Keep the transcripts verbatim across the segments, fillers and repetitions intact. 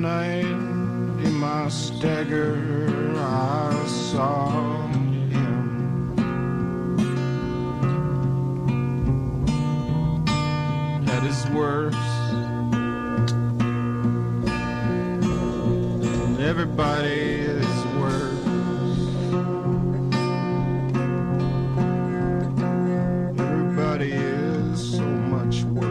night in my stagger I saw him. At his worst, and everybody is worse. Everybody is so much worse.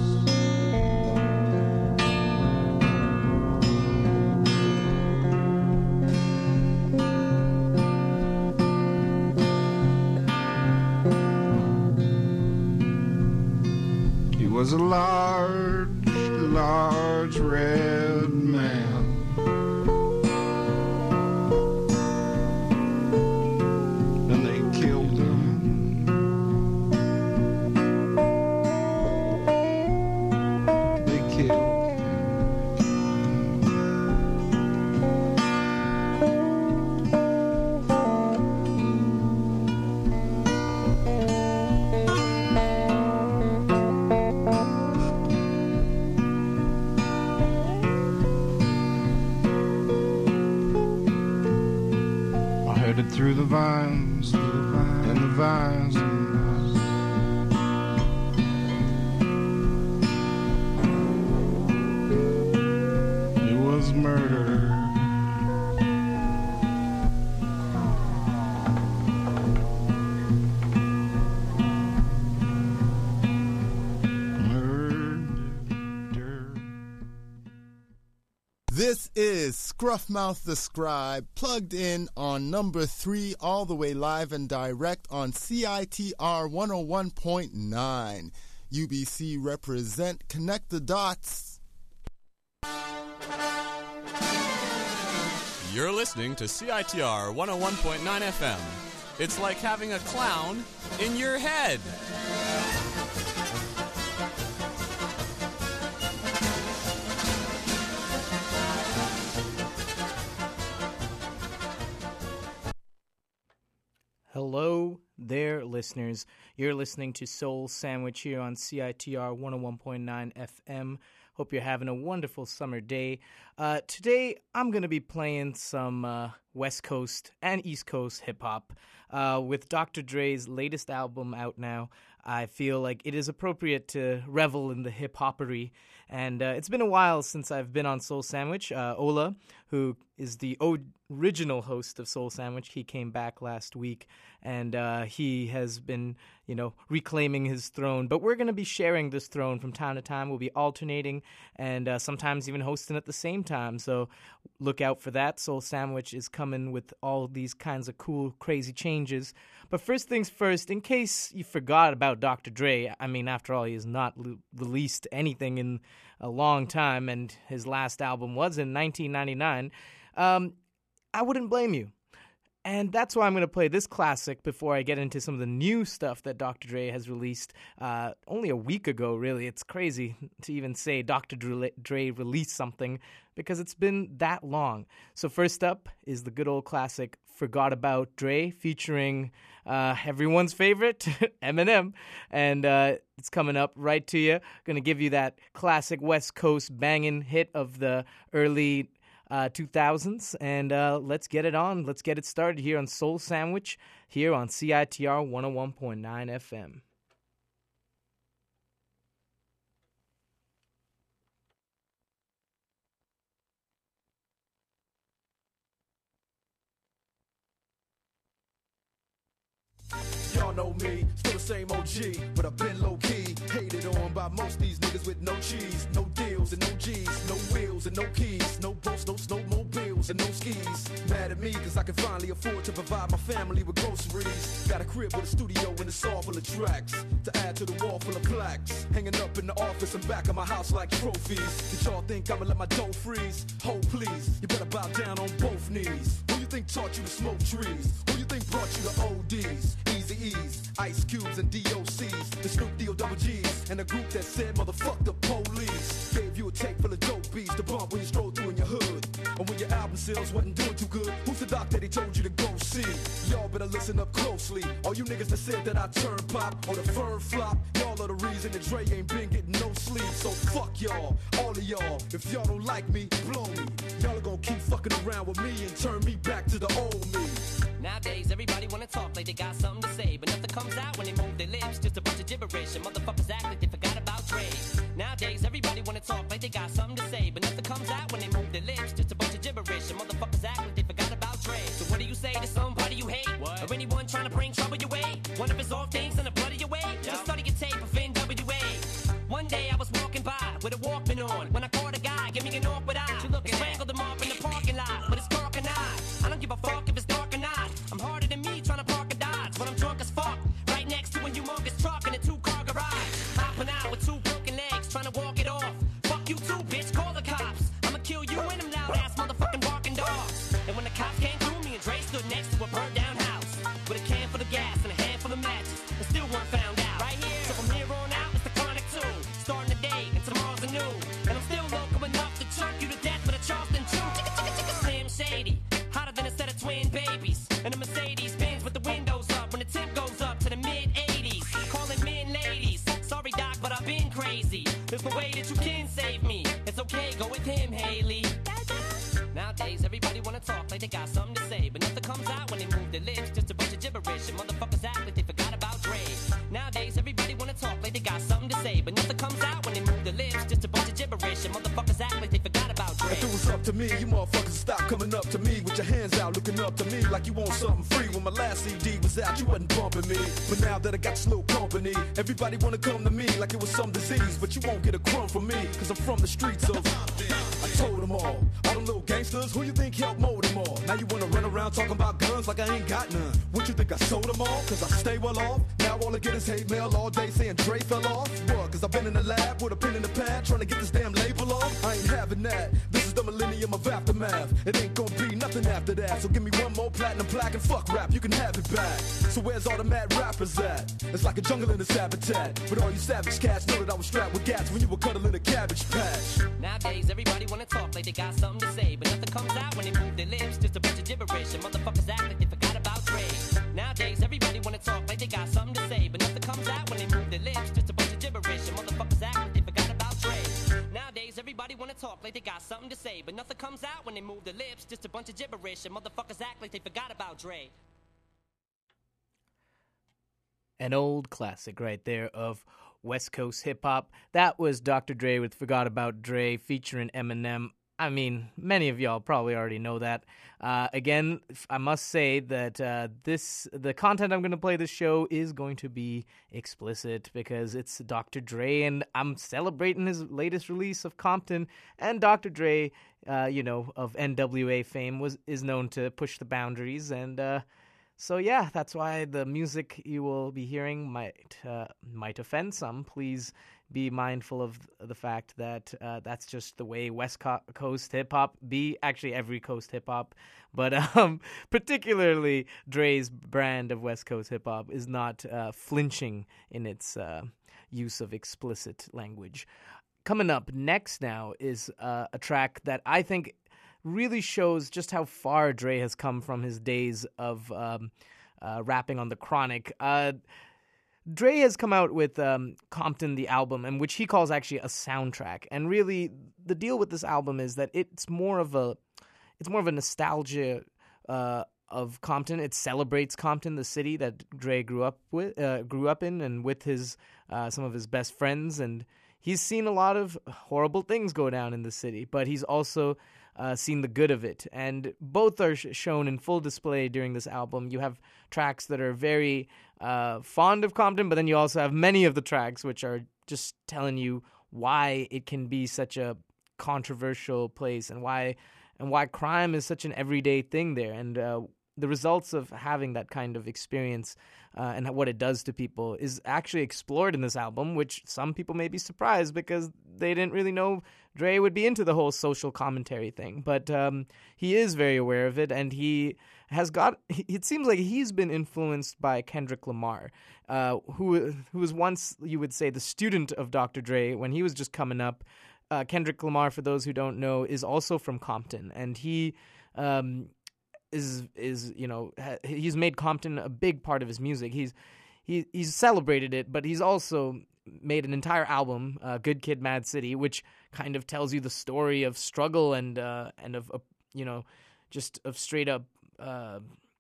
Was a large, large red man. And they killed him. They killed him. Through the vines, through the vines, and the vines, and the vines. It was murder. This is Scruffmouth the Scribe, plugged in on number three, all the way live and direct on C I T R one oh one point nine. U B C represent, connect the dots. You're listening to C I T R one oh one point nine F M. It's like having a clown in your head. Hello there, listeners. You're listening to Soul Sandwich here on C I T R one oh one point nine F M. Hope you're having a wonderful summer day. Uh, today, I'm going to be playing some uh, West Coast and East Coast hip-hop. Uh, with Doctor Dre's latest album out now, I feel like it is appropriate to revel in the hip-hoppery. And uh, it's been a while since I've been on Soul Sandwich. Uh, Ola, who is the original host of Soul Sandwich, he came back last week, and uh, he has been, you know, reclaiming his throne. But we're going to be sharing this throne from time to time. We'll be alternating and uh, sometimes even hosting at the same time. So look out for that. Soul Sandwich is coming with all these kinds of cool, crazy changes. But first things first, in case you forgot about Doctor Dre, I mean, after all, he has not l- released anything in a long time, and his last album was in nineteen ninety-nine, um, I wouldn't blame you. And that's why I'm going to play this classic before I get into some of the new stuff that Doctor Dre has released uh, only a week ago, really. It's crazy to even say Doctor Dre released something because it's been that long. So first up is the good old classic Forgot About Dre featuring uh, everyone's favorite, Eminem. And uh, it's coming up right to you. Going to give you that classic West Coast banging hit of the early Uh, two thousands, and uh, let's get it on. Let's get it started here on Soul Sandwich, here on C I T R one oh one point nine F M. Y'all know me, still the same O G, but I've been low-key, hated on by most these niggas with no cheese, no deals and no G's, no wheels and no keys, no boats, no snowmobiles and no skis. Mad at me cause I can finally afford to provide my family with groceries. Got a crib with a studio and it's all full of tracks, to add to the wall full of plaques, hanging up in the office and back of my house like trophies. Did y'all think I'ma let my dough freeze? Hold please, you better bow down on both knees. Who you think taught you to smoke trees? Who you think brought you to O Ds? Easy E's, Ice Cubes and D O C's, the Snoop D O double G's, and a group that said motherfuck the police. Gave you a tape full of dope beats to bump when you stroll through in your hood, or when your album album sales wasn't doing too good. Who's the doc that he told you to go see? Y'all better listen up closely. All you niggas that said that I turn pop or the firm flop, y'all are the reason that Dre ain't been getting no sleep. So fuck y'all, all of y'all. If y'all don't like me, blow me. Y'all are gonna keep fucking around with me and turn me back to the old me. Nowadays, everybody wanna talk like they got something to say, but nothing comes out when they move their lips. Just a bunch of gibberish, and motherfuckers act like they forgot about Dre. Nowadays, everybody wanna talk like they got something to say, but nothing comes out when they move their lips. Just a bunch of gibberish, and motherfuckers act like they forgot about Dre. So what do you say to somebody you hate, what? Or anyone trying to bring trouble your way? One of his off things in the blood of your way. Yep. Just study your tape of N W A. One day I was walking by with a Walkman on when I caught a guy, give me an awkward eye. And strangled him up in the parking lot, but it's dark and I. I don't give a fuck if it's dark or not. I'm harder than me trying to park a Dodge when I'm drunk as fuck. Right next to a humongous truck in a two-car garage. Hopping out with two broken legs, trying to walk it off. Fuck you too, bitch, call the cops. I'ma kill you and them loud-ass motherfucking barking dogs. And when the cops came through, me and Dre stood next to a burned-down house with a can full of gas and a handful of matches, and still weren't found out. Right here, so from here on out, it's the Chronic two. Starting the day, and tomorrow's a new. And I'm still local enough to choke you to death with a Charleston chew. Slim Shady, hotter than a set of twin babies. And a Mercedes Benz with the windows up when the temp goes up to the mid eighties. Calling men ladies. Sorry, Doc, but I've been crazy. There's no way that you can save me. It's okay, go with him, Haley. Nowadays, everybody wanna talk like they got something to say, but nothing comes out when they move their lips. Just a bunch of gibberish, and motherfuckers act like they forgot about Dre. Nowadays, everybody wanna talk like they got something to say, but nothing comes out when they move their lips. Just a bunch of gibberish, and motherfuckers act like they forgot about Dre. If it was up to me, you motherfuckers stop coming up to me with your hands out, looking up to me like you want something free. When my last C D was out, you wasn't bumping me, but now that I got this little company, everybody wanna come to me like it was some disease, but you won't get a crumb from me, cause I'm from the streets of. I told them all, all them little gangsters, who you think helped mold them all? Now you wanna run around talking about guns like I ain't got none. What you think I sold them all? Cause I stay well off. Now all I get is hate mail all day saying Dre fell off. What? Cause I've been in the lab with a pen in the pad trying to get this damn label off. I ain't having that. This is the millennium of aftermath. It ain't gonna be nothing after that. So give me one more platinum plaque and fuck rap, you can have it back. So where's all the mad rappers at? It's like a jungle in this habitat. But all you savage cats know that I was strapped with gats when you were cuddling a cabbage patch. Nowadays, everybody wanna talk like they got something to say, but nothing comes out when they move their lips. Just a bunch of gibberish, and motherfuckers act like they forgot about Dre. Nowadays, everybody wanna talk like they got something to say, but nothing comes out when they move their lips. Just a bunch of gibberish, and motherfuckers act like they forgot about Dre. Nowadays, everybody wanna talk like they got something to say, but nothing comes out when they move their lips. Just a bunch of gibberish, and motherfuckers act like they forgot about Dre. An old classic right there of West Coast hip-hop. That was Doctor Dre with Forgot About Dre featuring Eminem. I mean, many of y'all probably already know that. Uh, again, I must say that uh, this the content I'm going to play this show is going to be explicit because it's Doctor Dre, and I'm celebrating his latest release of Compton. And Doctor Dre, uh, you know, of N W A fame, was is known to push the boundaries, and uh, so yeah, that's why the music you will be hearing might uh, might offend some. Please be mindful of the fact that uh, that's just the way West Coast hip-hop be, actually every coast hip-hop, but um, particularly Dre's brand of West Coast hip-hop is not uh, flinching in its uh, use of explicit language. Coming up next now is uh, a track that I think really shows just how far Dre has come from his days of um, uh, rapping on The Chronic. Uh, Dre has come out with um, Compton, the album, and which he calls actually a soundtrack. And really, the deal with this album is that it's more of a, it's more of a nostalgia uh, of Compton. It celebrates Compton, the city that Dre grew up with, uh, grew up in, and with his uh, some of his best friends. And he's seen a lot of horrible things go down in the city, but he's also Uh, seen the good of it, and both are sh- shown in full display during this album. You have tracks that are very uh, fond of Compton, but then you also have many of the tracks which are just telling you why it can be such a controversial place and why and why crime is such an everyday thing there, and uh, the results of having that kind of experience uh, and what it does to people is actually explored in this album, which some people may be surprised because they didn't really know Dre would be into the whole social commentary thing. But um, he is very aware of it, and he has got, it seems like he's been influenced by Kendrick Lamar, uh, who who was once, you would say, the student of Doctor Dre when he was just coming up. Uh, Kendrick Lamar, for those who don't know, is also from Compton, and he um, is is you know ha- he's made Compton a big part of his music. He's he he's celebrated it, but he's also made an entire album, uh, Good Kid, Mad City, which kind of tells you the story of struggle and uh, and of uh, you know just of straight up uh,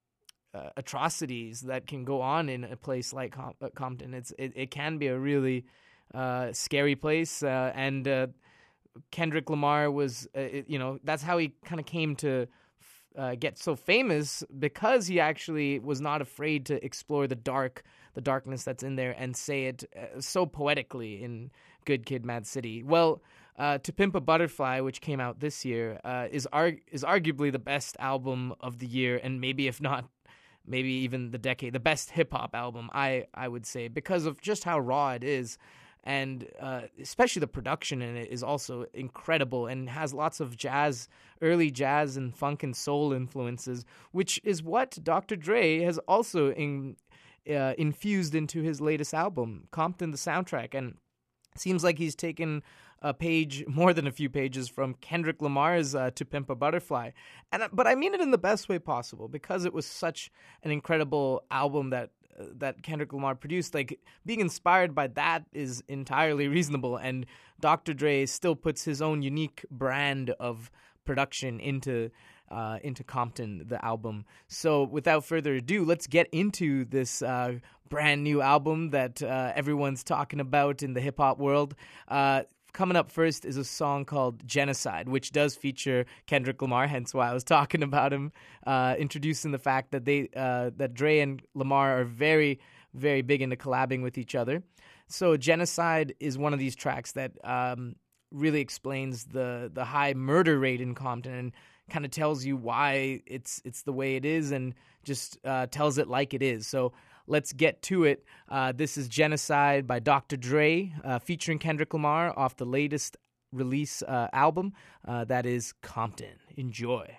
uh, atrocities that can go on in a place like Com- uh, Compton. It's it, it can be a really uh, scary place, uh, and uh, Kendrick Lamar was uh, it, you know that's how he kind of came to uh, get so famous, because he actually was not afraid to explore the dark. the darkness that's in there and say it uh, so poetically in Good Kid, Mad City. Well, uh, To Pimp a Butterfly, which came out this year, uh, is arg- is arguably the best album of the year, and maybe if not, maybe even the decade, the best hip-hop album, I, I would say, because of just how raw it is. And uh, especially the production in it is also incredible and has lots of jazz, early jazz and funk and soul influences, which is what Doctor Dre has also in, uh, infused into his latest album, Compton, the Soundtrack. And it seems like he's taken a page, more than a few pages, from Kendrick Lamar's uh, To Pimp a Butterfly. And But I mean it in the best way possible, because it was such an incredible album that uh, that Kendrick Lamar produced. Like, being inspired by that is entirely reasonable, and Doctor Dre still puts his own unique brand of production into uh, into Compton, the album. So without further ado, let's get into this uh, brand new album that uh, everyone's talking about in the hip-hop world. Uh, coming up first is a song called Genocide, which does feature Kendrick Lamar, hence why I was talking about him, uh, introducing the fact that they uh, that Dre and Lamar are very, very big into collabing with each other. So Genocide is one of these tracks that um, really explains the the high murder rate in Compton and kind of tells you why it's it's the way it is, and just uh, tells it like it is. So let's get to it. Uh, this is Genocide by Doctor Dre, uh, featuring Kendrick Lamar off the latest release uh, album. Uh, that is Compton. Enjoy.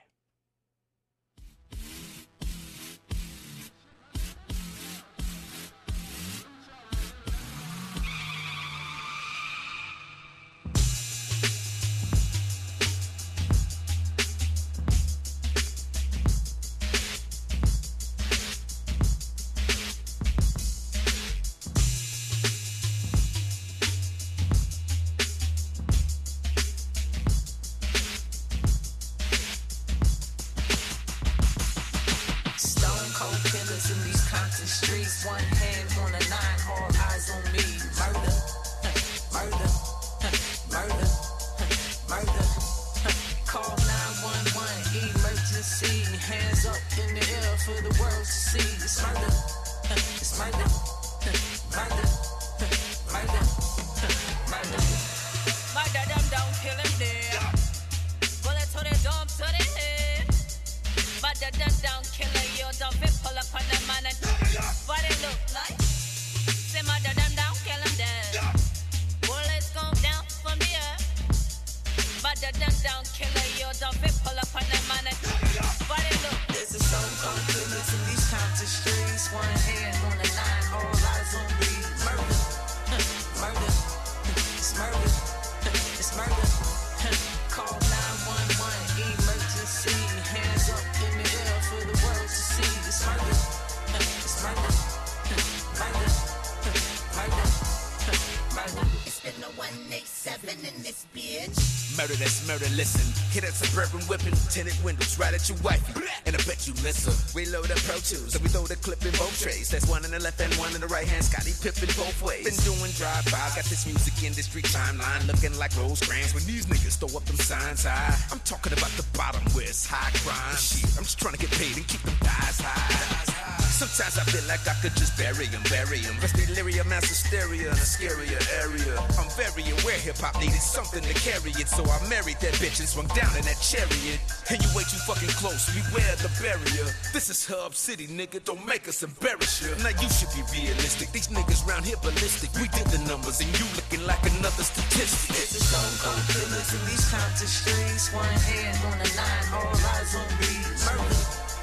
Murder, that's murder, listen. Hit that suburban whipping, tinted windows right at your wifey. And I bet you miss her. We load up Pro Tools, so we throw the clip in both trays. That's one in the left and one in the right hand. Scotty Pippen both ways. Been doing drive-bys, got this music industry timeline looking like Rosecrans when these niggas throw up them signs high. I'm talking about the bottom where it's high crime. Shit, I'm just trying to get paid and keep them thighs high. Sometimes I feel like I could just bury him, bury him. Best delirium, mass hysteria in a scarier area. I'm very aware hip-hop needed something to carry it, so I married that bitch and swung down in that chariot. And you way too fucking close, beware the barrier. This is Hub City, nigga, don't make us embarrass you. Now you should be realistic, these niggas round here ballistic. We did the numbers and you looking like another statistic. It's a stone cold killers in these Compton streets. One hand on the line, all eyes on me. Murder,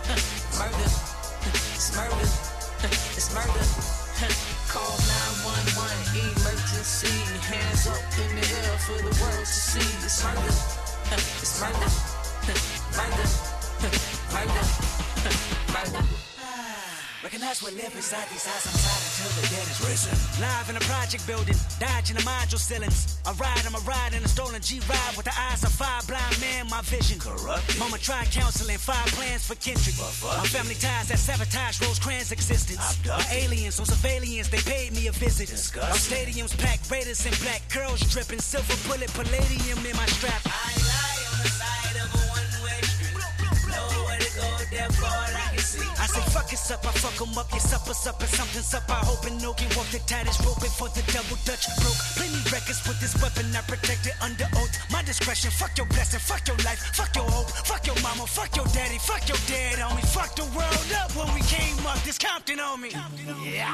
murder. It's murder, it's murder. Call nine one one, emergency. Hands up in the air for the world to see. It's murder, it's murder, murder, Cause we live inside these eyes, I'm tired until the dead is risen. Live in a project building, dodging the module ceilings. I ride, I'm a ride in a stolen G-Ride with the eyes of five blind men, my vision. Corrupted. Mama tried counseling, five plans for Kendrick. My family ties that sabotage Rosecrans' existence. My aliens on surveillance, they paid me a visit. Disgusting. Our stadiums packed, Raiders in black, curls dripping, silver bullet, palladium in my strap. I lie on the side of a one-way street. Nowhere to go, therefore I can see. I say fuck it's up, I fuck 'em up, your supper's up and something's up. I hope no can walk the tightest rope for the double dutch broke. Plenty records with this weapon, I protect it under oath. My discretion, fuck your blessing, fuck your life, fuck your hope, fuck your mama, fuck your daddy, fuck your dad, homie. Fuck the world up when we came up, this Compton on me. Yeah.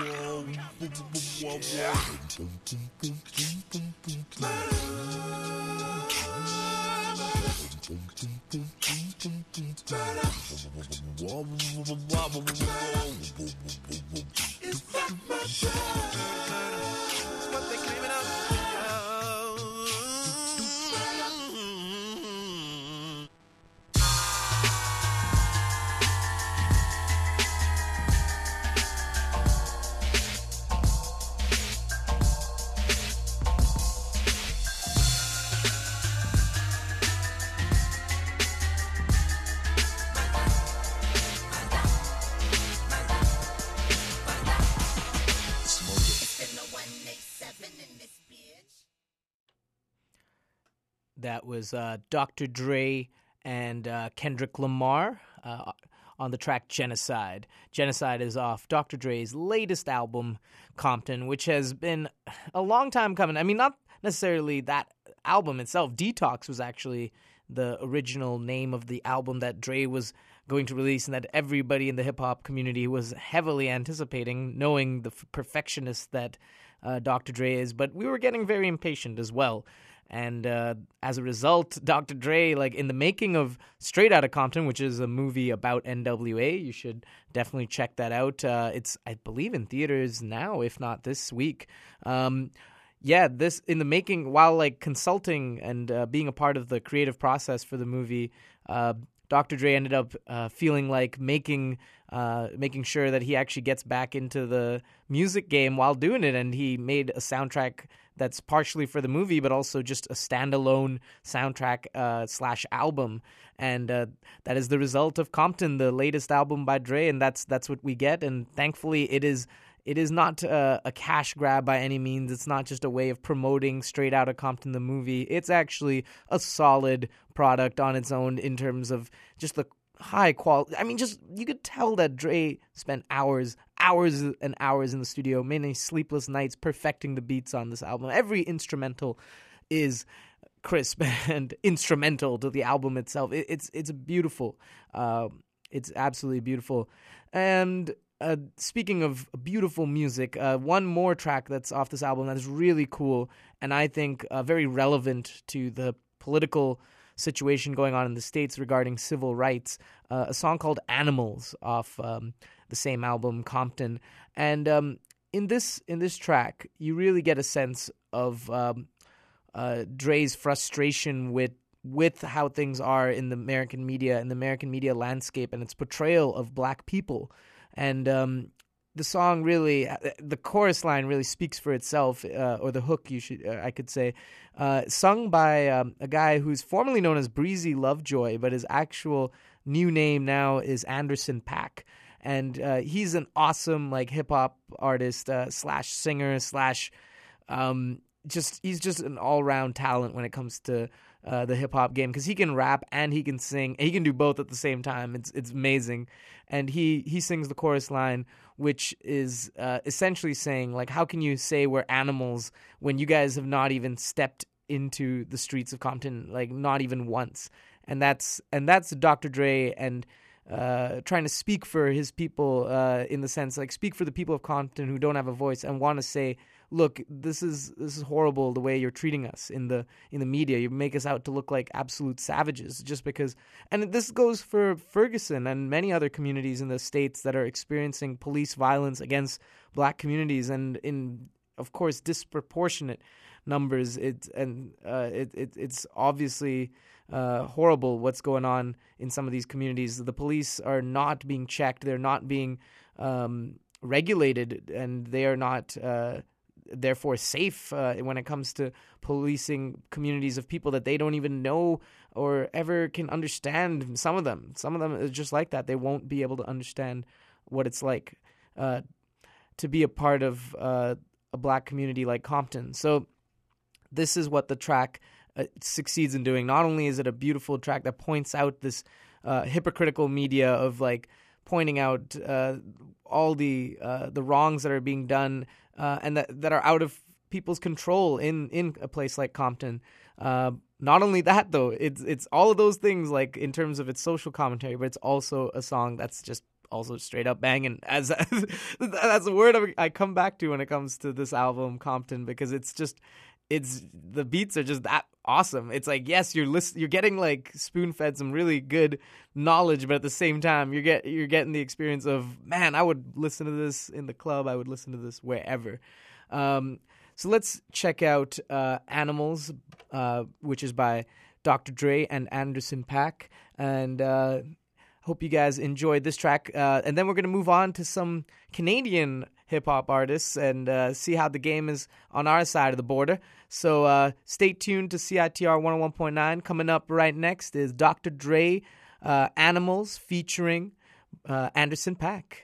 That was uh, Doctor Dre and uh, Kendrick Lamar uh, on the track Genocide. Genocide is off Doctor Dre's latest album, Compton, which has been a long time coming. I mean, not necessarily that album itself. Detox was actually the original name of the album that Dre was going to release and that everybody in the hip-hop community was heavily anticipating, knowing the perfectionist that uh, Doctor Dre is. But we were getting very impatient as well. And uh, as a result, Doctor Dre, like in the making of Straight Outta Compton, which is a movie about N W A, you should definitely check that out. Uh, it's, I believe, in theaters now, if not this week. Um, yeah, this in the making, while like consulting and uh, being a part of the creative process for the movie, uh, Doctor Dre ended up uh, feeling like making uh, making sure that he actually gets back into the music game while doing it, and he made a soundtrack that's partially for the movie, but also just a standalone soundtrack uh, slash album, and uh, that is the result of Compton, the latest album by Dre, and that's that's what we get. And thankfully, it is it is not uh, a cash grab by any means. It's not just a way of promoting Straight Outta Compton, the movie. It's actually a solid product on its own in terms of just the high quality. I mean, just you could tell that Dre spent hours, hours and hours in the studio, many sleepless nights perfecting the beats on this album. Every instrumental is crisp and instrumental to the album itself. It, it's it's beautiful. Uh, it's absolutely beautiful. And uh, speaking of beautiful music, uh, one more track that's off this album that is really cool and I think uh, very relevant to the political situation going on in the States regarding civil rights, uh, a song called Animals off um, the same album, Compton. And um, in this in this track, you really get a sense of um, uh, Dre's frustration with with how things are in the American media, in the American media landscape, and its portrayal of black people. And um, the song really, the chorus line really speaks for itself, uh, or the hook, you should, uh, I could say, uh, sung by um, a guy who's formerly known as Breezy Lovejoy, but his actual new name now is Anderson .Paak. And uh, he's an awesome like hip hop artist uh, slash singer slash um, just he's just an all round talent when it comes to uh, the hip hop game, because he can rap and he can sing. He can do both at the same time. It's it's amazing. And he he sings the chorus line, which is uh, essentially saying, like, how can you say we're animals when you guys have not even stepped into the streets of Compton, like not even once? And that's and that's Doctor Dre and uh, trying to speak for his people uh, in the sense, like, speak for the people of Compton who don't have a voice and want to say, look, this is this is horrible the way you're treating us in the in the media. You make us out to look like absolute savages just because. And this goes for Ferguson and many other communities in the States that are experiencing police violence against black communities, and in, of course, disproportionate numbers. It and uh, it, it it's obviously uh, horrible what's going on in some of these communities. The police are not being checked. They're not being um, regulated, and they are not uh, therefore safe uh, when it comes to policing communities of people that they don't even know or ever can understand. Some of them, some of them is just like that. They won't be able to understand what it's like uh, to be a part of uh, a black community like Compton. So this is what the track uh, succeeds in doing. Not only is it a beautiful track that points out this uh, hypocritical media of like pointing out uh, all the uh, the wrongs that are being done uh, and that, that are out of people's control in, in a place like Compton. Uh, not only that, though, it's it's all of those things, like in terms of its social commentary, but it's also a song that's just also straight up banging. As, as that's a word I come back to when it comes to this album, Compton, because it's just it's the beats are just that awesome. It's like, yes, you're list, you're getting like spoon fed some really good knowledge, but at the same time, you're get you're getting the experience of, man, I would listen to this in the club. I would listen to this wherever. Um, So let's check out uh, Animals, uh, which is by Doctor Dre and Anderson .Paak. And uh, hope you guys enjoyed this track. Uh, and then we're going to move on to some Canadian hip-hop artists and uh, see how the game is on our side of the border. So uh, stay tuned to C I T R one oh one point nine. Coming up right next is Doctor Dre, uh, Animals, featuring uh, Anderson .Paak.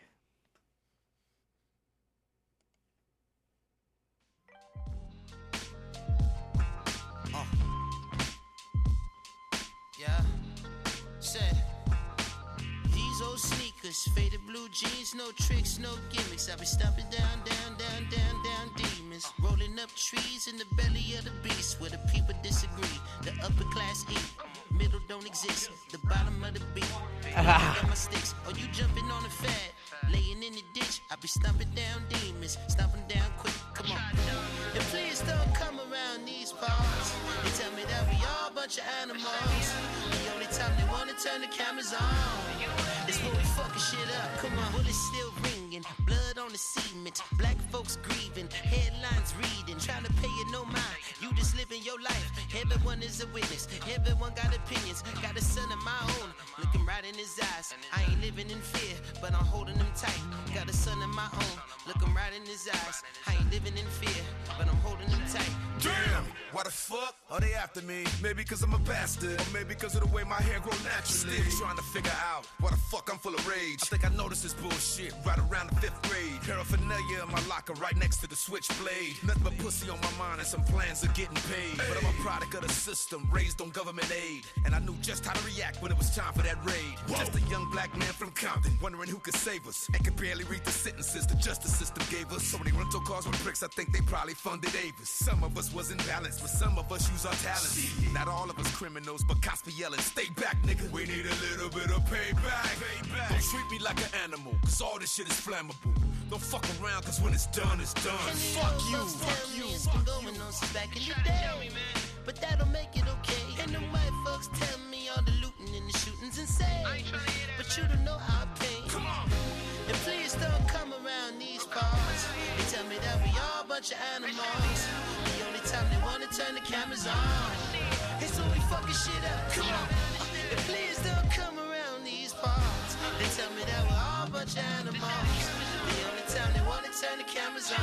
Faded blue jeans, no tricks, no gimmicks. I be stomping down, down, down, down, down demons. Rolling up trees in the belly of the beast where the people disagree. The upper class eat, middle don't exist. The bottom of the beat. Got my sticks. Oh, you jumping on the fad, laying in the ditch. I be stomping down demons, stomping down quick. Come on. And please don't come around these parts. They tell me that we all a bunch of animals. The only time they wanna turn the cameras on is when we fucking shit up. Come on, bullets still ringing, blood on the cement, black folks grieving, headlines reading, trying to pay you no mind. You just living your life. Everyone is a witness. Everyone got opinions. Got a son of my own, looking right in his eyes. I ain't living in fear, but I'm holding him tight. Got a son of my own, looking right in his eyes. I ain't living in fear, but I'm holding him tight. Damn, why the fuck are they after me? Maybe cause I'm a bastard, or maybe cause of the way my hair grow naturally. Still trying to figure out why the fuck I'm full of rage. I think I noticed this bullshit right around the fifth grade. Paraphernalia in my locker right next to the switchblade. Nothing but pussy on my mind and some plans of getting paid. But I'm a product of the system, raised on government aid. And I knew just how to react when it was time for that raid. Whoa. Just a young black man from Compton, wondering who could save us. And could barely read the sentences the justice system gave us. So many rental cars with bricks, I think they probably funded Avis. Some of us wasn't balanced, but some of us use our talents. Not all of us criminals, but cops be yelling, stay back, nigga. We need a little bit of payback. payback. Don't treat me like an animal, cause all this shit is flammable. Don't fuck around, cause when it's done, it's done. And Fuck you, fuck you. It's been going on since back in the day. But that don't make it okay. And the white folks tell me all the looting and the shooting's insane. But you don't know how I pain. Come on. And please don't come around these parts. They tell me that we all a bunch of animals. The only time they wanna turn the cameras on is when we fucking shit up. Come on. And please don't come around these parts. They tell me that we're all a bunch of animals. The only time they wanna turn the cameras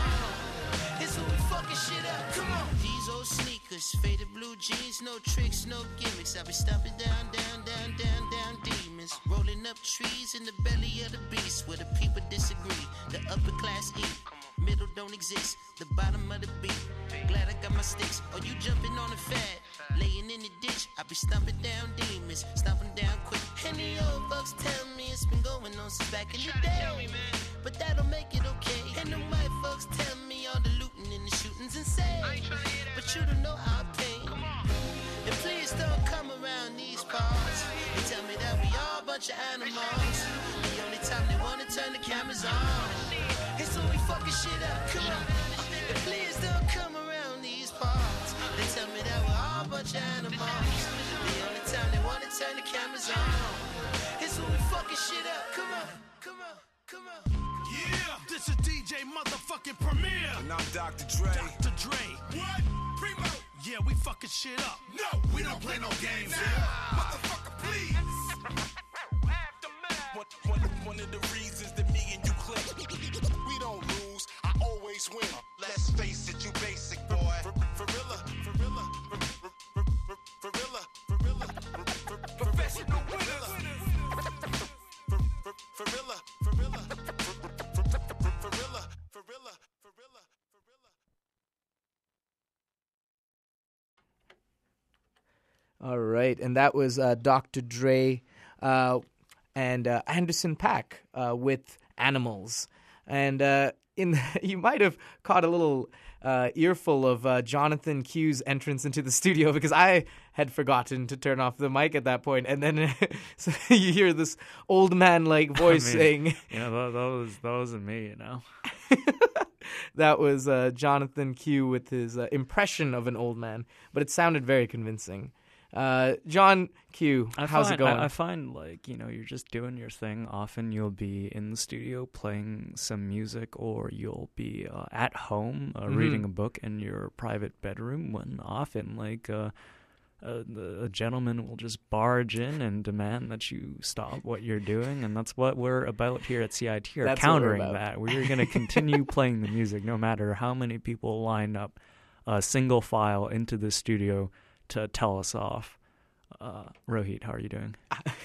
on is when we fucking shit up. Come on. These old sneakers, faded blue jeans, no tricks, no gimmicks. I be stomping down, down, down, down, down demons. Rolling up trees in the belly of the beast where the people disagree. The upper class eat, middle don't exist. The bottom of the beat. Glad I got my sticks. Oh, you jumping on the fad, laying in the ditch. I be stomping down demons, stomping down quick. And the old folks tell me it's been going on since back in the day. But that don't make it okay. And the white folks tell me all the looting and the shooting's insane. But you don't know how I pain. And please don't come around these parts. They tell me that we all a bunch of animals. The only time they wanna turn the cameras on is when we fucking shit up. Come on. And please don't come around these parts. They tell me that we're all a bunch of animals. The only time they wanna turn the cameras on is when we fucking shit up. Come on, come on, come on. Yeah, this is D J motherfucking Premier. And I'm Doctor Dre. Doctor Dre. What? Primo. Yeah, we fucking shit up. No, we don't play no games here. Motherfucker, please. One, one, one of the reasons that me and you click. All right, and that was uh, Doctor Dre uh, and uh, Anderson .Paak uh, with Animals. And uh, in the, you might have caught a little uh, earful of uh, Jonathan Q's entrance into the studio because I had forgotten to turn off the mic at that point, and then so you hear this old man-like voice I mean, saying, "You know, that, that was that wasn't me," you know. That was uh, Jonathan Q with his uh, impression of an old man, but it sounded very convincing. Uh, John Q, I how's find, it going? I, I find, like, you know, you're just doing your thing. Often you'll be in the studio playing some music, or you'll be uh, at home uh, Mhm. reading a book in your private bedroom, when often, like, uh, a, a gentleman will just barge in and demand that you stop what you're doing, and that's what we're about here at C I T, are That's what we're countering about. that. We're going to continue playing the music no matter how many people line up uh, single file into the studio to tell us off. Uh, Rohit, how are you doing?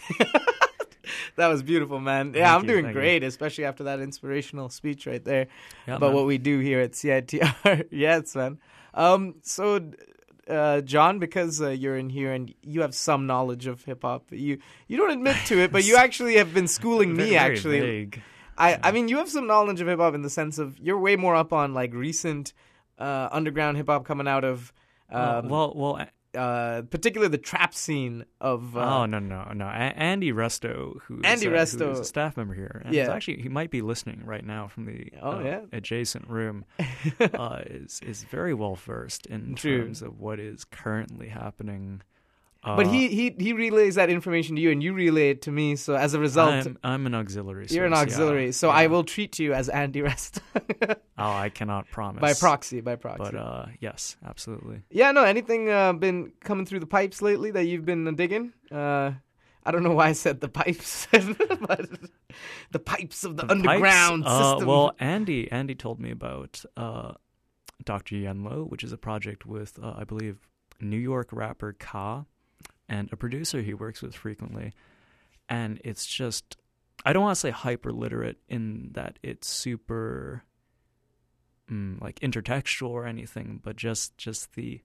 That was beautiful, man. Yeah, Thank I'm you, doing thank great, especially after that inspirational speech right there Yeah, about man. what we do here at C I T R. Yes, man. Um, so, uh, John, because uh, you're in here and you have some knowledge of hip hop, you you don't admit to it, but you actually have been schooling me. Very Actually, vague. I I mean, you have some knowledge of hip hop in the sense of you're way more up on like recent uh, underground hip hop coming out of. Uh, Um, well, well, uh, particularly the trap scene of. Uh, oh no, no, no! A- Andy Resto, who is, Andy uh, Resto. who is a staff member here, and Yeah. he's actually he might be listening right now from the Oh, uh, yeah. adjacent room. uh, is is very well versed in True. terms of what is currently happening. Uh, But he, he he relays that information to you, and you relay it to me. So as a result, I'm, I'm an auxiliary. you're an source, auxiliary. yeah, so yeah. I will treat you as Andy Rest Oh, I cannot promise. by proxy. By proxy. But uh, yes, absolutely. yeah, no. Anything uh, been coming through the pipes lately that you've been uh, digging? Uh, I don't know why I said the pipes, but the pipes of the, The underground pipes, uh, system. well, Andy Andy told me about uh, Doctor Yenlo, which is a project with uh, I believe New York rapper Ka, and a producer he works with frequently, and it's just, I don't want to say hyper literate in that it's super mm, like intertextual or anything, but just just the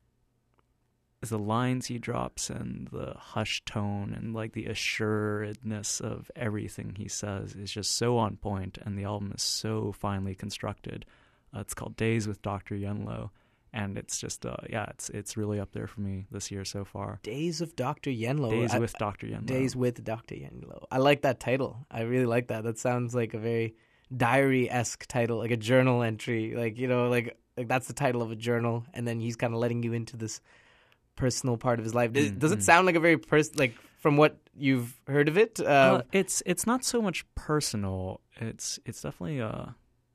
the lines he drops and the hush tone and like the assuredness of everything he says is just so on point, and the album is so finely constructed. Uh, it's called Days with Doctor Yenlo. And it's just, uh, yeah, it's it's really up there for me this year so far. Days of Doctor Yenlo. Days I- with Doctor Yenlo. Days with Doctor Yenlo. I like that title. I really like that. That sounds like a very diary-esque title, like a journal entry. Like, you know, like like that's the title of a journal, and then he's kind of letting you into this personal part of his life. Does, Mm, does it mm. sound like a very pers like from what you've heard of it? Uh, Uh, it's it's not so much personal. It's it's definitely uh.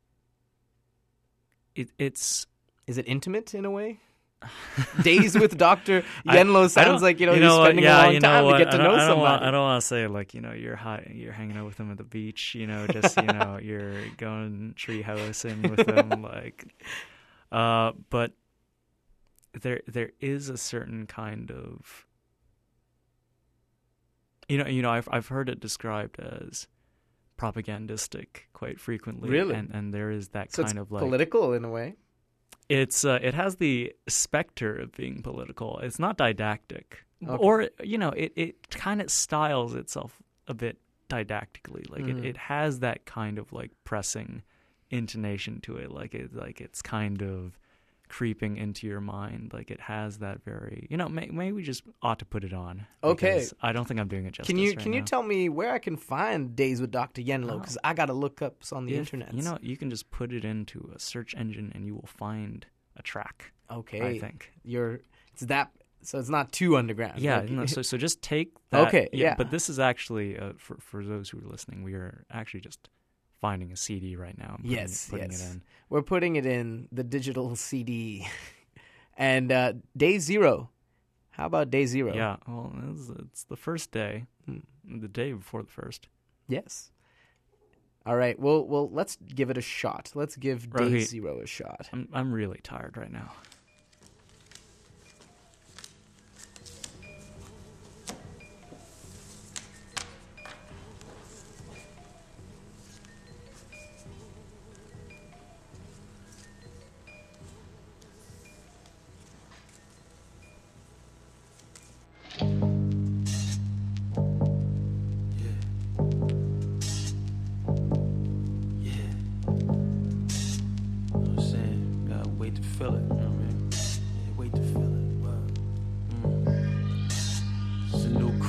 It it's. Is it intimate in a way? Days with Doctor I- Yenlo I sounds don't- like, you know, you he's know what, spending yeah, a long you know time what, to get to I know don't, I don't somebody. Want, I don't want to say like, you know, you're high, you're hanging out with him at the beach, you know, just you know, you're going tree housing with him, like, uh, but there there is a certain kind of, you know, you know, I've I've heard it described as propagandistic quite frequently, Really? and and there is that So kind it's of like political in a way. it's uh, it has the specter of being political. It's not didactic, Okay. or you know, it, it kind of styles itself a bit didactically. Like Mhm. it, it has that kind of like pressing intonation to it. Like it like it's kind of creeping into your mind. Like it has that very, you know, may, maybe we just ought to put it on. Okay. because I don't think I'm doing it justice. Can you right can you now. tell me where I can find Days with Doctor Yenlo? Oh. Because I got to look up on the If- internet. You know, you can just put it into a search engine and you will find a track. Okay. I think. You're it's that so it's not too underground. Yeah, Like- no, so so just take that. Okay, yeah. But this is actually uh, for for those who are listening, we are actually just finding a C D right now. And putting, yes, putting yes. it in. We're putting it in the digital C D. And uh, Day Zero. How about Day Zero? Yeah, well, it's, it's the first day, Hmm. the day before the first. Yes. All right. Well, well, let's give it a shot. Let's give Day Rohit. Zero a shot. I'm I'm really tired right now.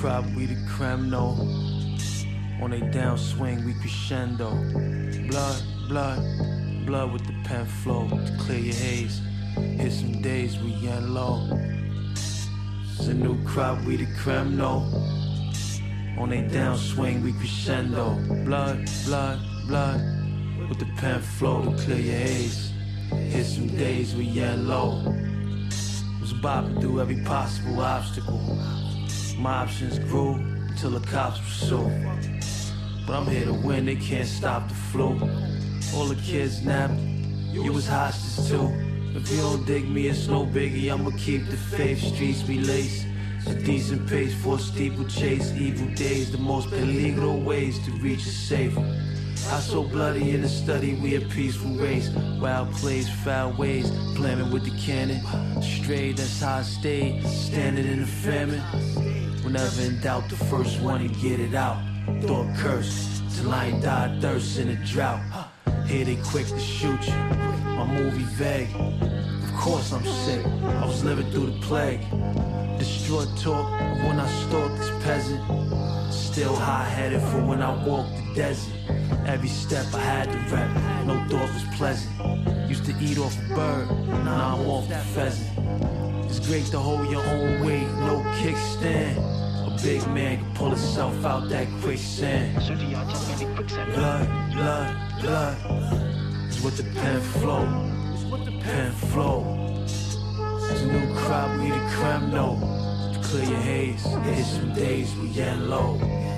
crop, we the creme, no. On a downswing, we crescendo. Blood, blood, blood with the pen flow to clear your haze. Hit some days we ain't low. It's a new crop, we the creme, no. On a downswing, we crescendo. Blood, blood, blood with the pen flow to clear your haze. Hit some days we ain't low. Was bopping through every possible obstacle. My options grew until the cops pursue. But I'm here to win, they can't stop the flow. All the kids napped, you was hostage too. If you don't dig me, it's no biggie, I'ma keep the faith, streets be laced. It's a decent pace for a steeplechase. Evil days, the most peligro ways to reach a safe. I so bloody in the study, we a peaceful race. Wild plays, foul ways, flaming with the cannon. Straight, that's how I stayed, standing in the famine. Whenever in doubt, the first one to get it out. Thought curse, till I ain't died thirst in a drought. Here they quick to shoot you, my movie vague. Of course I'm sick, I was living through the plague. Distraught talk of when I stalked this peasant. Still high-headed for when I walked the desert. Every step I had to rep, no thought was pleasant. Used to eat off a bird, now I'm off the pheasant. It's great to hold your own weight, no kickstand. A big man can pull himself out that quicksand. Blood, blood, blood is what the pen flow. Pen flow. It's a new crop, we the creme, no. To clear your haze, hit some days we ain't low.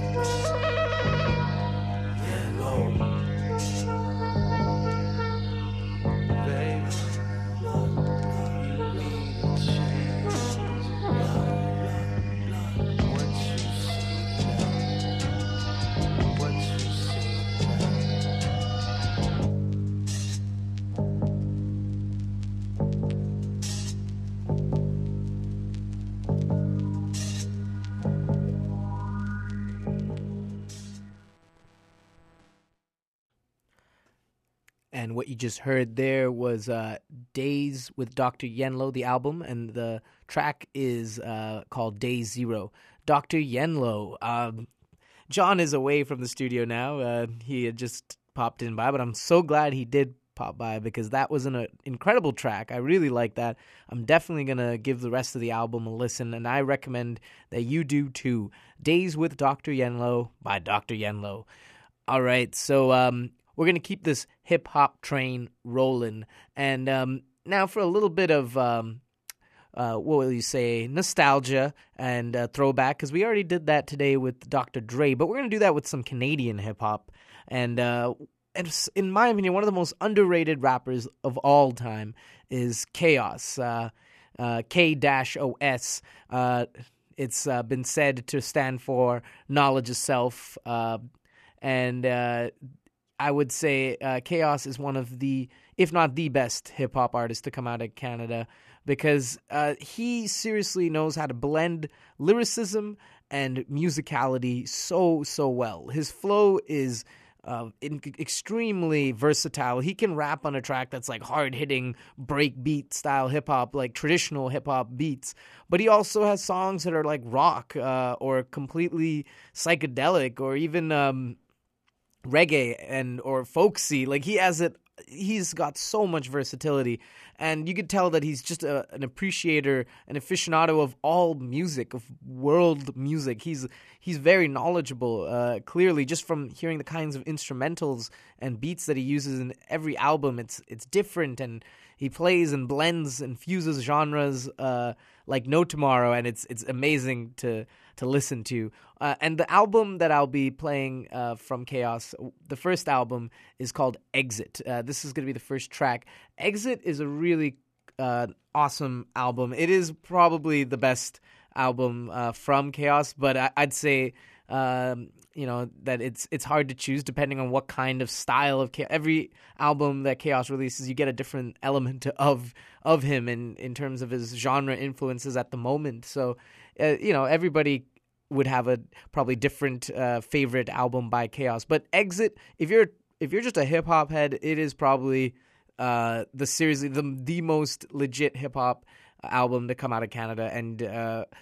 Ain't low. And what you just heard there was uh, Days with Doctor Yenlo, the album, and the track is uh, called Day Zero. Doctor Yenlo. Um, John is away from the studio now. Uh, he had just popped in by, but I'm so glad he did pop by because that was an uh, incredible track. I really like that. I'm definitely going to give the rest of the album a listen, and I recommend that you do too. Days with Doctor Yenlo by Doctor Yenlo. All right, so... Um, We're going to keep this hip-hop train rolling. And um, now for a little bit of, um, uh, what will you say, nostalgia and uh, throwback, because we already did that today with Doctor Dre, but we're going to do that with some Canadian hip-hop. And, uh, and in my opinion, one of the most underrated rappers of all time is Chaos, uh, uh, K O S. Uh, it's uh, been said to stand for knowledge of self, uh, and... Uh, I would say uh, Chaos is one of the, if not the best hip-hop artists to come out of Canada because uh, he seriously knows how to blend lyricism and musicality so, so well. His flow is uh, in- extremely versatile. He can rap on a track that's like hard-hitting breakbeat style hip-hop, like traditional hip-hop beats, but he also has songs that are like rock uh, or completely psychedelic or even... Um, reggae and or folksy. Like he has it, he's got so much versatility, and you could tell that he's just a, an appreciator, an aficionado of all music, of world music. He's he's very knowledgeable, uh, clearly, just from hearing the kinds of instrumentals and beats that he uses in every album. It's it's different, and he plays and blends and fuses genres uh, like no tomorrow, and it's it's amazing to to listen to. Uh, and the album that I'll be playing uh, from Chaos, the first album, is called Exit. Uh, this is going to be the first track. Exit is a really uh, awesome album. It is probably the best album uh, from Chaos, but I- I'd say um, you know that it's it's hard to choose depending on what kind of style of Chaos. Every album that Chaos releases, you get a different element of of him in, in terms of his genre influences at the moment. So uh, you know everybody would have a probably different uh, favorite album by Chaos. But Exit, if you're if you're just a hip hop head, it is probably uh, the seriously the the most legit hip hop album to come out of Canada. And uh,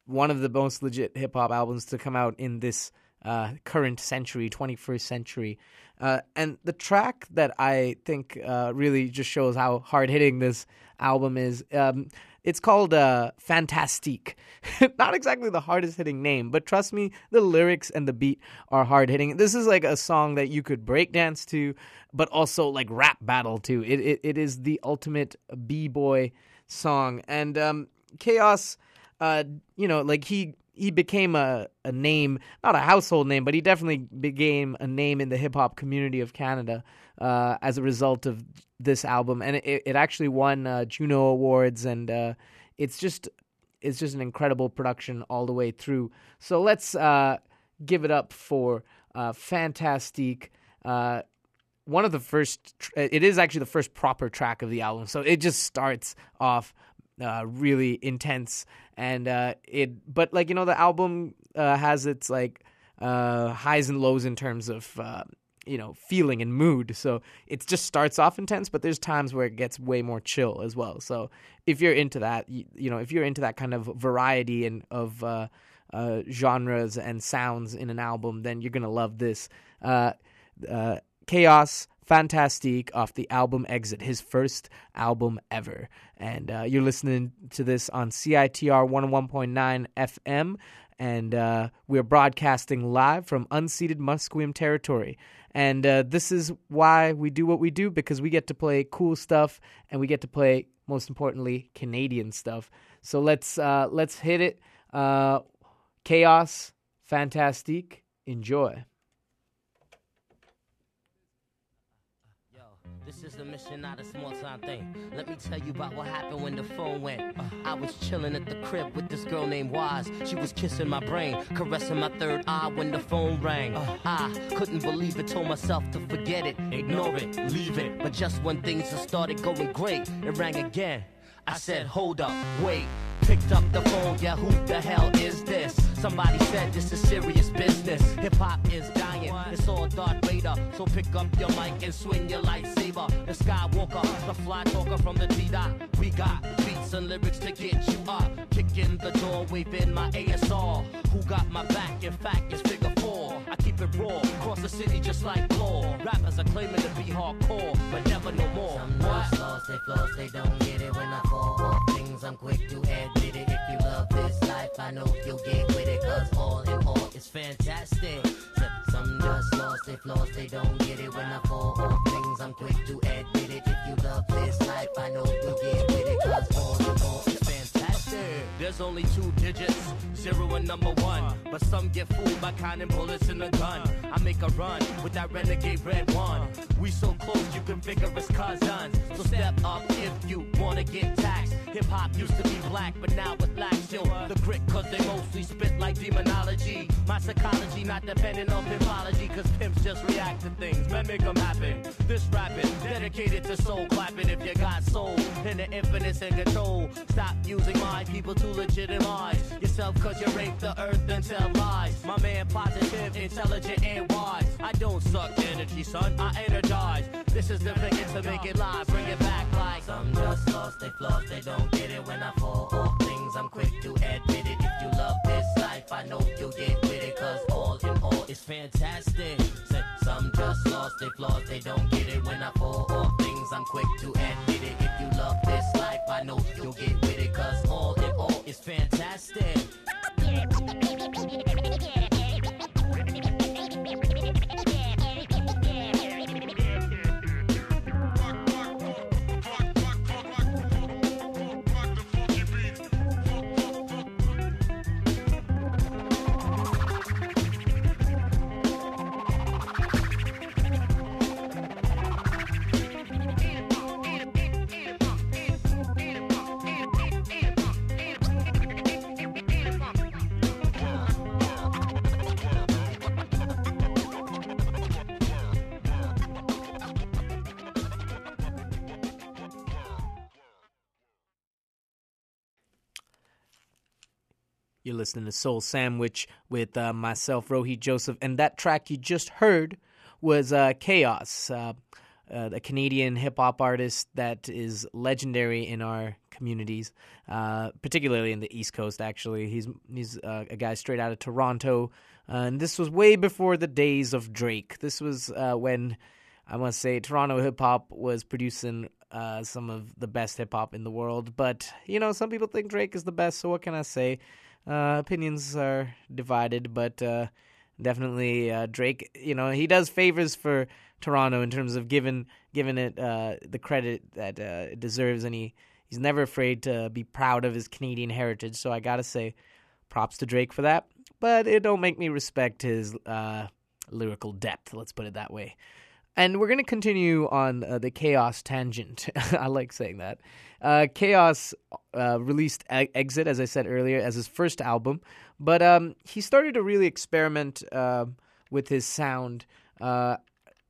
one of the most legit hip hop albums to come out in this uh, current century, twenty-first century. Uh, and the track that I think uh, really just shows how hard hitting this album is, um, it's called uh, Fantastique. Not exactly the hardest hitting name, but trust me, the lyrics and the beat are hard hitting. This is like a song that you could breakdance to, but also like rap battle to. It it, it is the ultimate b-boy song. And um, Chaos, uh, you know, like he he became a, a name, not a household name, but he definitely became a name in the hip-hop community of Canada uh, as a result of this album. And it, it actually won uh, Juno Awards, and uh, it's just it's just an incredible production all the way through. So let's uh, give it up for uh, Fantastique. Uh, one of the first, it is actually the first proper track of the album, so it just starts off Uh, really intense, and uh, it. But like you know, the album uh, has its like uh, highs and lows in terms of uh, you know feeling and mood. So it just starts off intense, but there's times where it gets way more chill as well. So if you're into that, you, you know, if you're into that kind of variety and of uh, uh, genres and sounds in an album, then you're gonna love this. Uh, uh, Chaos. Fantastique off the album Exit, his first album ever. And uh, you're listening to this on C I T R one oh one point nine F M, and uh, we're broadcasting live from unceded Musqueam territory. And uh, this is why we do what we do, because we get to play cool stuff, and we get to play, most importantly, Canadian stuff. So let's uh, let's hit it. Uh, Chaos, Fantastique, enjoy. This is a mission, not a small time thing. Let me tell you about what happened when the phone went. Uh, I was chilling at the crib with this girl named Wise. She was kissing my brain, caressing my third eye when the phone rang. Uh, I couldn't believe it, told myself to forget it, ignore it, leave it. But just when things had started going great, it rang again. I said, hold up, wait. Picked up the phone, yeah, who the hell is this? Somebody said this is serious business. Hip-hop is dying, it's all Darth Vader. So pick up your mic and swing your lightsaber. The Skywalker, the fly talker from the T-Dot. We got beats and lyrics to get you up. Kicking the door, waving my A S R. Who got my back? In fact, it's figure four. I keep it raw, cross the city just like law. Rappers are claiming to be hardcore, but never no more. Some lost, lost, they floss, they don't get it when I fall off things. I'm quick to admit it. If you love this life, I know you'll get with it, cause all in all, it's fantastic. Some just lost, they floss, they don't get it when I fall off things. I'm quick to admit it. If you love this life, I know you'll get with it, cause all in all, it's fantastic. There's only two digits, zero and number one. But some get fooled by counting bullets in a gun. I make a run with that renegade red one. We so close you can figure us cousins. So step up if you wanna get taxed. Hip-hop used to be black, but now it lacks yo the grit, cause they mostly spit like demonology. My psychology not dependent on pimpology, cause pimps just react to things, men make them happen. This rapping, dedicated to soul clapping. If you got soul, in the infinite's in control. Stop using mind, people to legitimize yourself, cause you rape the earth and tell lies. My man positive, intelligent, and wise. I don't suck energy, son, I energize. This is the ticket to make it live, bring it back like some just lost, they floss, they don't get it when I fall off things. I'm quick to admit it. If you love this life, I know you'll get with it, cause all in all, it's fantastic. Some just lost, they floss, they don't get it when I fall off things. I'm quick to admit it. If you love this life, I know you'll get with it, cause all in all, it's fantastic. You're listening to Soul Sandwich with uh, myself, Rohit Joseph, and that track you just heard was uh, Chaos, uh, uh, a Canadian hip hop artist that is legendary in our communities, uh, particularly in the East Coast. Actually, he's he's uh, a guy straight out of Toronto, uh, and this was way before the days of Drake. This was uh, when I must say Toronto hip hop was producing uh, some of the best hip hop in the world. But you know, some people think Drake is the best. So what can I say? Uh, opinions are divided, but uh, definitely uh, Drake. You know, he does favors for Toronto in terms of giving giving it uh, the credit that uh, it deserves, and he. He's never afraid to be proud of his Canadian heritage, so I gotta say props to Drake for that. But it don't make me respect his uh, lyrical depth, let's put it that way. And we're going to continue on uh, the Chaos tangent. I like saying that. Uh, Chaos uh, released e- Exit, as I said earlier, as his first album. But um, he started to really experiment uh, with his sound uh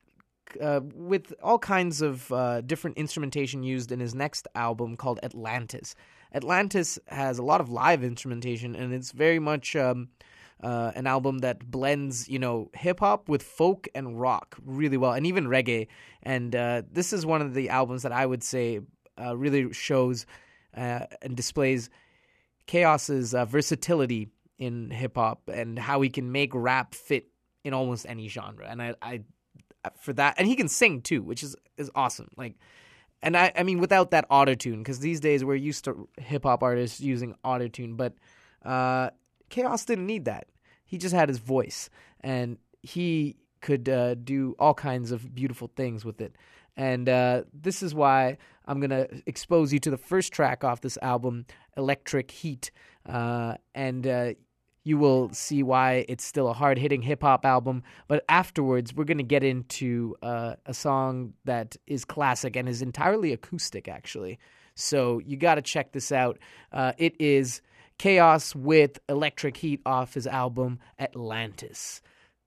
Uh, with all kinds of uh, different instrumentation used in his next album called Atlantis. Atlantis has a lot of live instrumentation, and it's very much um, uh, an album that blends, you know, hip-hop with folk and rock really well, and even reggae. And uh, this is one of the albums that I would say uh, really shows uh, and displays Chaos's uh, versatility in hip-hop and how he can make rap fit in almost any genre. And I... I for that, and he can sing too, which is, is awesome. Like, and I, I mean, without that auto-tune, because these days we're used to hip-hop artists using auto-tune, but uh, Chaos didn't need that. He just had his voice, and he could uh, do all kinds of beautiful things with it. And uh, this is why I'm going to expose you to the first track off this album, Electric Heat, uh, and uh, you will see why it's still a hard-hitting hip-hop album. But afterwards, we're going to get into uh, a song that is classic and is entirely acoustic, actually. So you got to check this out. Uh, it is Chaos with Electric Heat off his album Atlantis.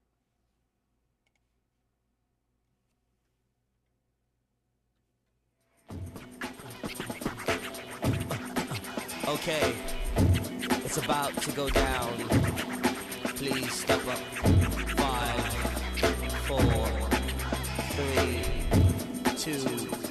Okay, it's about to go down. Please step up. Five, four, three, two,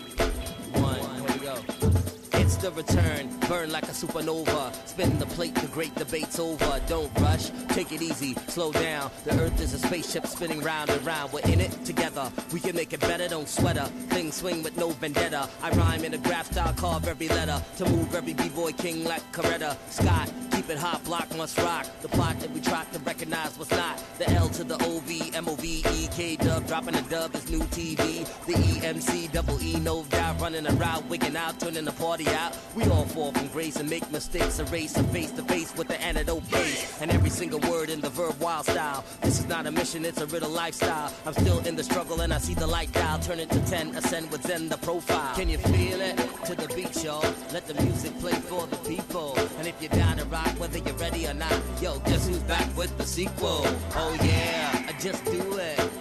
one. Here we go. It's the return, burn like a supernova. Spin the plate, the great debate's over. Don't rush, take it easy, slow down. The earth is a spaceship spinning round and round. We're in it together, we can make it better, don't sweat her. Things swing with no vendetta. I rhyme in a graph style, carve every letter. To move every b-boy king like Coretta Scott. Keep it hot, block must rock. The plot that we try to recognize was not. The L to the O V, M O V E, K-dub. Dropping the dub is new T V. The E M C, double E, no doubt. Running around, wigging out, turning the party out. We all fall from grace and make mistakes. Erase a face to face with the antidote base. And every single word in the verb wild style. This is not a mission, it's a riddle lifestyle. I'm still in the struggle and I see the light dial. Turn it to ten, ascend with Zen the profile. Can you feel it? To the beat, y'all. Let the music play for the people. And if you're down to rock, whether you're ready or not, yo, guess who's back with the sequel? Oh yeah, I just do it.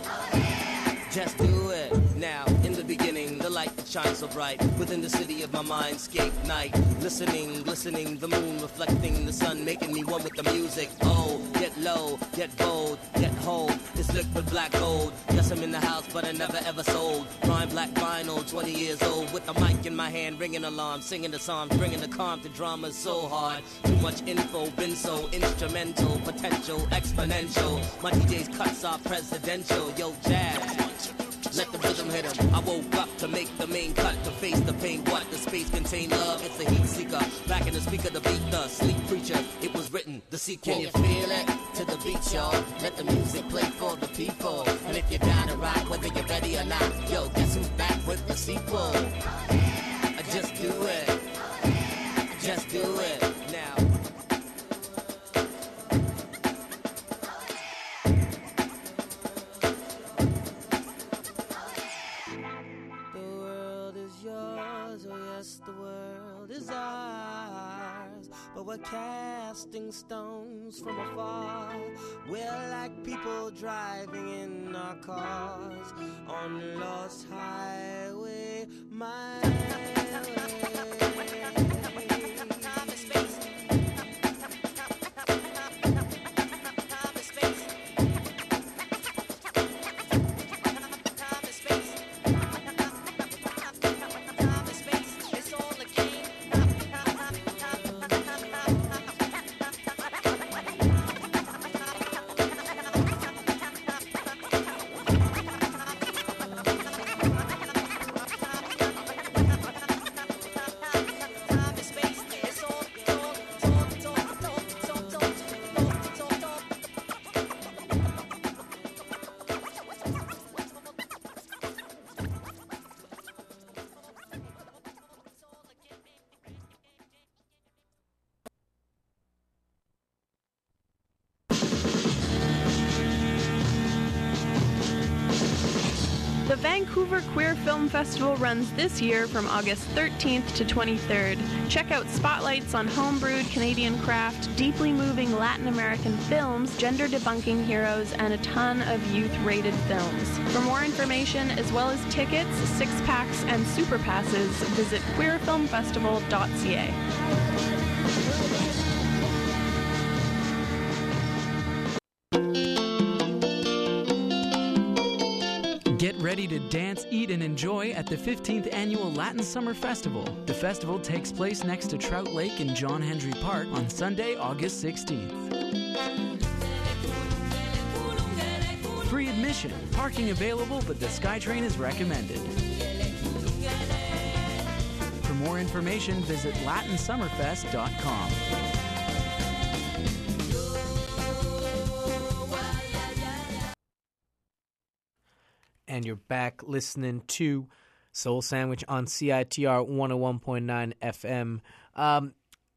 Just do it. Now, in the beginning, the light that shines so bright within the city of my mindscape night. Listening, glistening, the moon reflecting the sun, making me one with the music. Oh, get low, get bold, get hold. It's liquid black gold. Yes, I'm in the house, but I never ever sold. Rhyme black vinyl, twenty years old, with the mic in my hand, ringing alarm, singing the psalms, bringing the calm to dramas so hard. Too much info, been so instrumental, potential, exponential. My D J's cuts are presidential. Yo, jazz. Let the rhythm hit him. I woke up to make the main cut, to face the pain. What the space contain love? It's a heat seeker. Back in the speaker, the beat, the sleep preacher. It was written, the sequel. Can you feel it? To the beat, y'all. Let the music play for the people. And if you're down to rock, whether you're ready or not, yo, guess who's back with the sequel? I just do it. Just do it. Now. The world is ours, but we're casting stones from afar. We're like people driving in our cars on a lost highway, my way. The Vancouver Queer Film Festival runs this year from August thirteenth to twenty-third. Check out spotlights on homebrewed Canadian craft, deeply moving Latin American films, gender-debunking heroes, and a ton of youth-rated films. For more information, as well as tickets, six-packs, and super passes, visit queer film festival dot c a. Get ready to dance, eat, and enjoy at the fifteenth Annual Latin Summer Festival. The festival takes place next to Trout Lake in John Hendry Park on Sunday, August sixteenth. Free admission, parking available, but the SkyTrain is recommended. For more information, visit latin summerfest dot com. And you're back listening to Soul Sandwich on C I T R one oh one point nine F M. Um,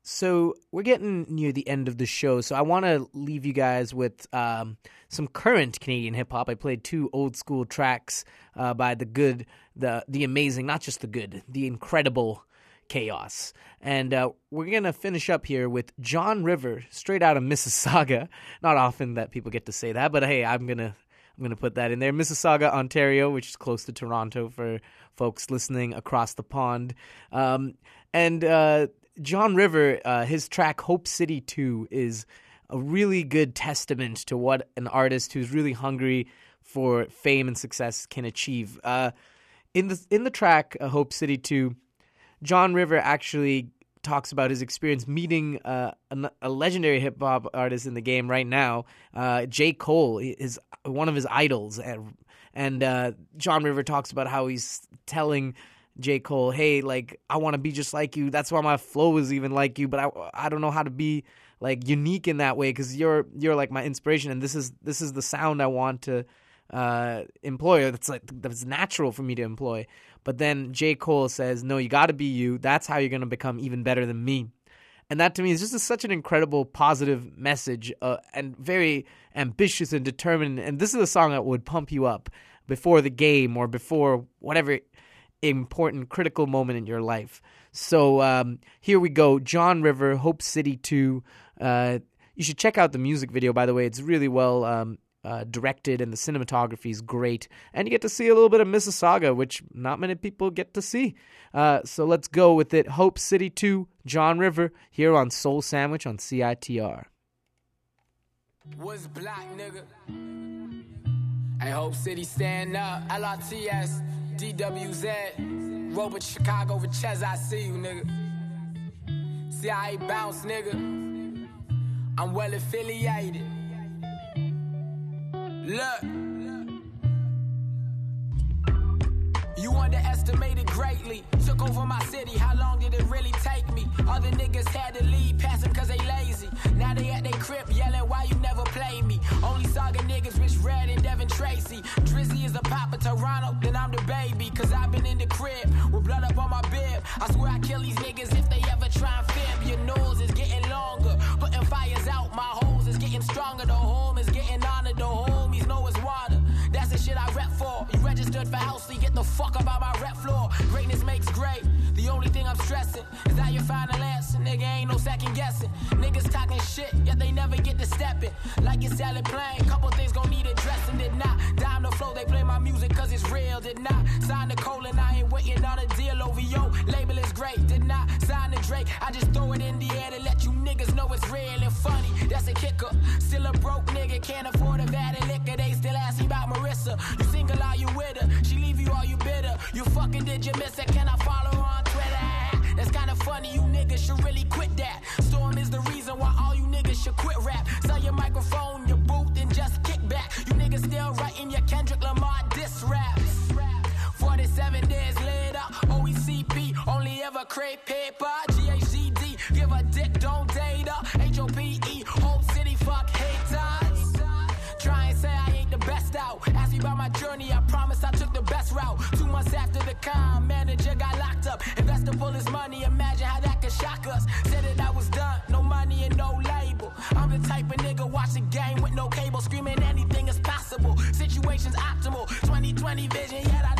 so we're getting near the end of the show, so I want to leave you guys with um, some current Canadian hip-hop. I played two old-school tracks uh, by the good, the the amazing, not just the good, the incredible Chaos. And uh, we're going to finish up here with John River, straight out of Mississauga. Not often that people get to say that, but hey, I'm going to I'm going to put that in there. Mississauga, Ontario, which is close to Toronto for folks listening across the pond. Um, and uh, John River, uh, his track Hope City two is a really good testament to what an artist who's really hungry for fame and success can achieve. Uh, in the in the track uh, Hope City two, John River actually talks about his experience meeting uh, a, a legendary hip-hop artist in the game right now, uh, J. Cole, is one of his idols. And, and uh, John River talks about how he's telling J. Cole, hey, like, I want to be just like you. That's why my flow is even like you, but I I don't know how to be, like, unique in that way because you're, you're like, my inspiration, and this is this is the sound I want to uh, employ. That's, like, that's natural for me to employ. But then J. Cole says, no, you got to be you. That's how you're going to become even better than me. And that to me is just a, such an incredible positive message uh, and very ambitious and determined. And this is a song that would pump you up before the game or before whatever important critical moment in your life. So um, here we go. John River, Hope City two. Uh, you should check out the music video, by the way. It's really well um Uh, directed, and the cinematography is great, and you get to see a little bit of Mississauga, which not many people get to see. Uh, so let's go with it. Hope City two, John River, here on Soul Sandwich on C I T R. What's black, nigga? Hey, Hope City, stand up. L R T S, D W Z, Robert Chicago, Chez, I see you, nigga. C I A bounce, nigga. I'm well affiliated. Look, you underestimated greatly. Took over my city, how long did it really take me? Other niggas had to leave, passing cause they lazy. Now they at they crib yelling, why you never play me? Only Saga niggas, Rich Red and Devin Tracy. Drizzy is the pop of Toronto, then I'm the baby. Cause I've been in the crib, with blood up on my bib. I swear I kill these niggas if they ever try and fib. Your nose is getting longer, putting fires out. My hoes is getting stronger, the home is getting honored. The homies know it's water, that's the shit I rep for. You registered for Halsey, get the fuck about my rep floor. Greatness makes great, the only thing I'm stressing is how you final answer, nigga, ain't no second guessing. Niggas talking shit, yet they never get to step it. Like it's selling plain, couple things gon' need addressing. Did not dime the flow, they play my music cause it's real. Did not sign the Cole and I ain't waiting on a deal. O V O, label is great. Did not sign the Drake, I just throw it in the air to let you niggas know it's real and funny. That's a kicker, still a broke nigga, can't afford a vat of liquor. They still ask me about Marissa. You single, are you with her? She leave you, are you bitter? You fucking did you miss her? Can I follow her on Twitter? That's kinda funny, you niggas should really quit that. Storm is the reason why all you niggas should quit rap. Sell your microphone, your booth, and just kick back. You niggas still writing your Kendrick Lamar diss raps. forty-seven days later, O E C P, only ever create paper. G H G D, give a dick, don't date her. H O P E, Hope City, fuck haters. Try and say I ain't the best out. Ask me about my journey, I promise I took the best route. Two months after the con, manager got locked up. Investor pull his money, imagine how that could shock us. Said that I was done, no money and no label. I'm the type of nigga watch the game with no cable, screaming anything is possible. Situation's optimal, twenty twenty vision, yet I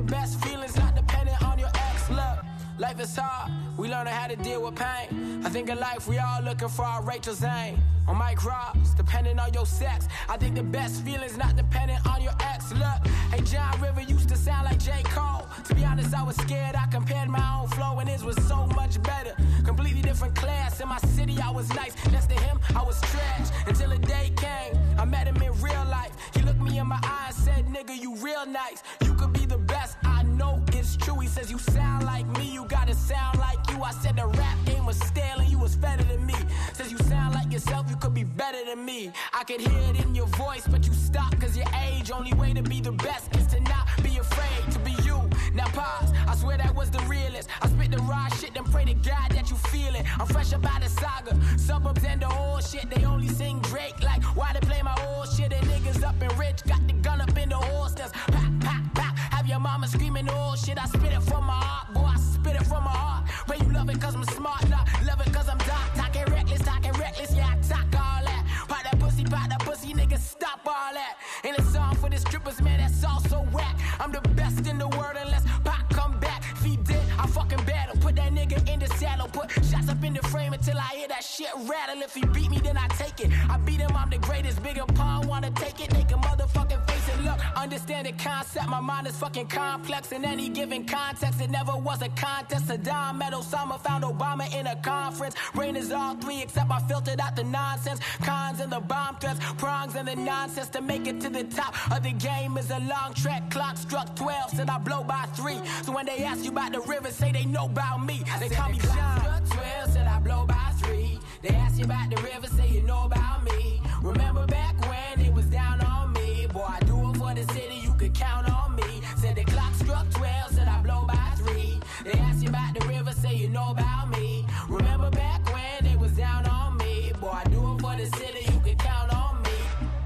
best feelings not dependent on your ex. Look, life is hard, we learn how to deal with pain. I think in life we all looking for our Rachel Zane. On Mike Ross, depending on your sex. I think the best feelings not dependent on your ex. Look, hey, John River used to sound like J. Cole. To be honest, I was scared. I compared my own flow and his was so much better. Completely different class. In my city, I was nice. Next to him, I was trash. Until the day came, I met him in real life. He looked me in my eye and said, nigga, you real nice. You could be the best, I know it's true. He says, you sound like me, you gotta sound like you. I said the rap game was stale and you was better than me. Says you sound like yourself, you could be better than me. I could hear it in your voice, but you stop cause your age. Only way to be the best is to not be afraid to be you. Now pause, I swear that was the realest. I spit the raw shit, then pray to God that you feel it. I'm fresh about the saga, suburbs and the old shit. They only sing Drake like, why they play my old shit? And niggas up and rich, got the gun up in the holsters. Pop, pop, pop, have your mama screaming old shit. I spit it from my heart, boy, I spit it from my heart. Pray you love it cause I'm smart, not love it cause I'm dark. Talking reckless, talking reckless, yeah, I talk all that. Pop that pussy, pop that pussy, niggas stop all that. Ain't a song for the strippers, man, that's all so whack. I'm the best in the world unless Pop come back. If he did, I fucking battle. Put that nigga in the saddle, put shots up in the frame until I hear that shit rattle. If he beat me, then I take it. I beat him, I'm the greatest. Bigger pawn, wanna take it, they can motherfucking face it. Look, understand the concept, my mind is fucking complex. In any given context, it never was a contest. Saddam met Osama, found Obama in a conference. Brain is all three, except I filtered out the nonsense. Cons and the bomb threats, prongs and the nonsense. To make it to the top of the game is a long track. Clock struck twelve, said I blow by three. So when they ask you about the river, say they know about me. They call me John. Struck twelve, said I blow by three. They ask you about the river, say you know about me. Remember back when it was down on me. Boy, I do it for the city, you could count on me. Said the clock struck twelve, said I blow by three. They ask you about the river, say you know about me. Remember back when it was down on me. Boy, I do it for the city, you could count on me.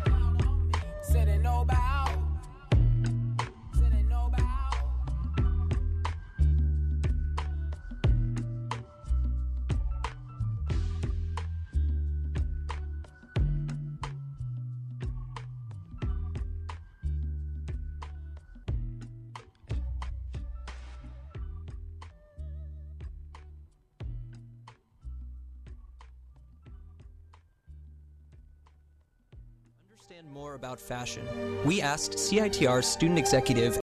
Said they know about. Said they know about. Understand more about fashion. We asked C I T R student executive